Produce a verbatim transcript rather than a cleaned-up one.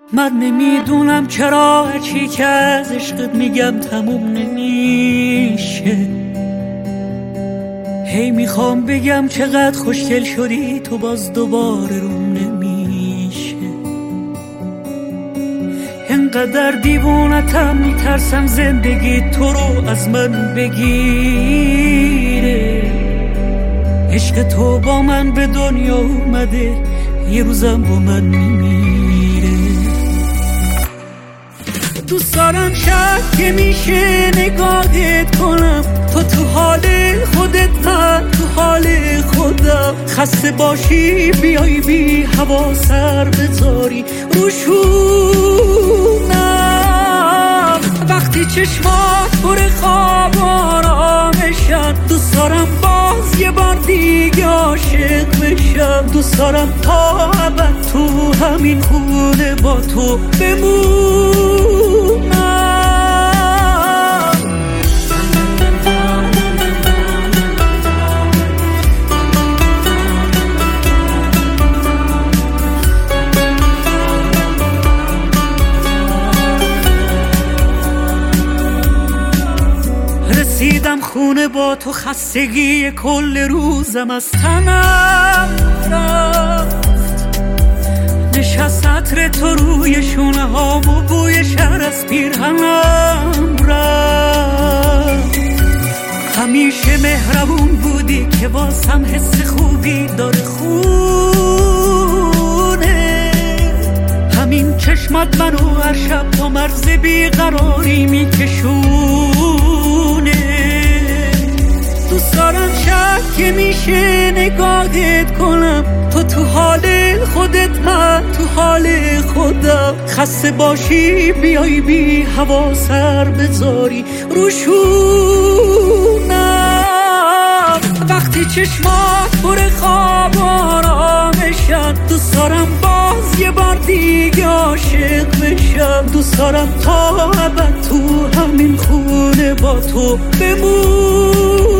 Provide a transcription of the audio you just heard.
من نمیدونم چرا هرچی که از عشقت میگم تموم نمیشه. هی میخوام بگم چقدر خوشگل شدی تو، باز دوباره روم نمیشه. انقدر دیوونتم میترسم زندگی تو رو از من بگیره. عشق تو با من به دنیا اومده، یه روزم با من میمیره. دوست دارم شب که میشه نگاهت کنم، تو تو حال خودت من تو حال خودم. خسته باشی بیای بی هوا سر بذاری روشونم. وقتی چشمات پر خواب آرامشن، دوست دارم باز یه بار دیگه عاشق بشم. دوست دارم تا ابد تو همین خونه با تو بمونم. رسیدم خونه با تو، خستگی کل روزم از تنم رفت. نشست عطر تو روی شونه هام و بوی شهر از پیرهنم رفت. همیشه مهربون بودی که واسم حس خوبی داره خونه. همین چشمات منو هر شب تا مرز بیقراری میکشونه. دوست دارم شب که میشه نگاهت کنم، تو تو حال خودت من تو حال خودم. خسته باشی بیای بی هوا سر بذاری روشونم. وقتی چشمات پر خواب آرامشن، دوست دارم باز یه بار دیگه عاشق بشم. دوست دارم تا ابد تو همین خونه با تو بمون.